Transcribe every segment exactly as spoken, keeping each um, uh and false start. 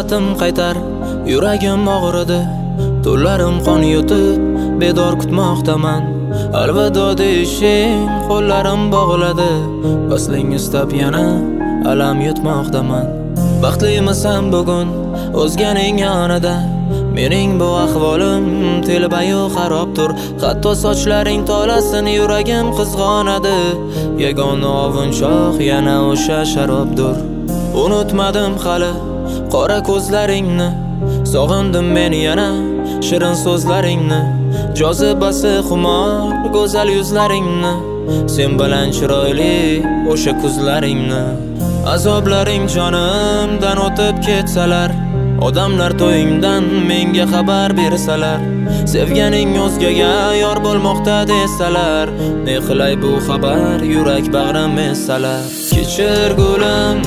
hasratim qaytar, yuragim og'ridi, tunlarim qon yutib, bedor kutmoqdaman. Alvido deyishing qo'llarim bog'ladi, vasling istab yana alam yutmoqdaman. Baxtlimisan bugun o'zganing yonida, mening bu ahvolim telbayu xarobdir. Hatto sochlaring tolasin, yuragim qizg'onadi. Yagona ovunchoq yana o'sha sharobdir. Unutmadim hali qora ko'zlaringni, sog'indim men yana shirin so'zlaringni, jozibasi xumor go'zal yuzlaringni, sen bilan chiroyli o'sha kuzlaringni. Azoblaring jonimdan o'tib ketsalar, odamlar to'yingdan menga xabar bersalar, sevganing o'zgaga yor bo'lmoqda desalar, ne qilay bu xabar yurak bag'rim esalar. Kechir gulim,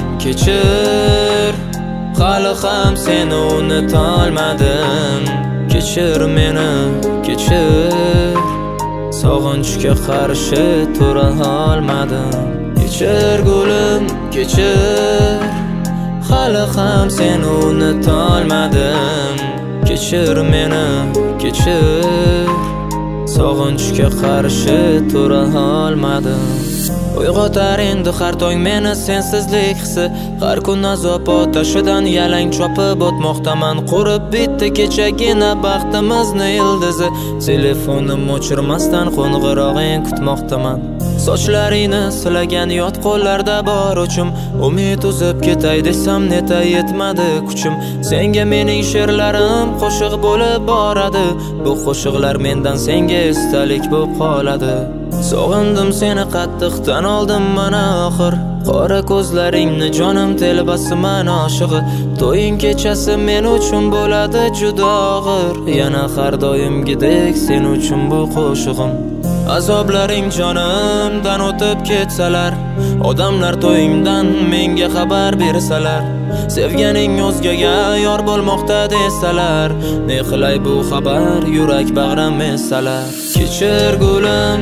kechir, hali ham seni unutolmadim. Kechir meni, kechir, sog'inchga qarshi tura olmadim. Kechir gulim, kechir, hali ham seni unutolmadim. Kechir meni, kechir, sog'inchga qarshi tura olmadim. Uyg'otar endi har tong meni sensizlik hissi, har kun azob otashidan yalang chopib o'tmoqdaman. Qurib bitdi kechagina baxtimizni ildizi, telefonim o'chirmasdan qo'ng'irog'ing kutmoqdaman. Sochlaringni silagan yot qo'llarda bor uchim, umid uzib ketay desam neta yetmadi kuchim. Senga mening she'rlarim qo'shiq bo'lib boradi, bu qo'shiqlar mendan senga esdalik bo'lib qoladi. Sog'indim seni qattiq tan oldim mana oxir, qora ko'zlaringni jonim telbasiman oshig'i. To'ying kechasi men uchun bo'ladi juda og'ir, yana har doimgidek sen uchun bu qo'shig'im. Azoblaring jonimdan o'tib ketsalar, odamlar to'yingdan menga xabar bersalar, sevganing o'zgaga yor bo'lmoqda desalar, ne qilay bu xabar yurak bag'rim esalar. Kechir gulim,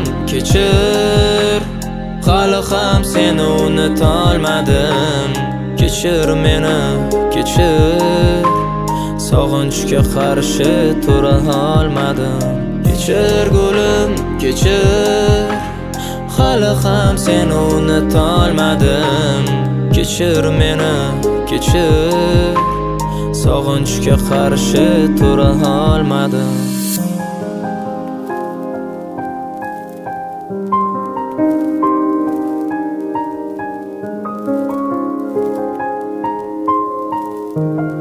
kechir, hali ham seni unutolmadim. Kechir meni, kechir, sog'inchga qarshi tura olmadim. Kechir gulim, kechir, hali ham seni unutolmadim. Kechir meni, kechir, sog'inchga qarshi tura olmadim. Thank you.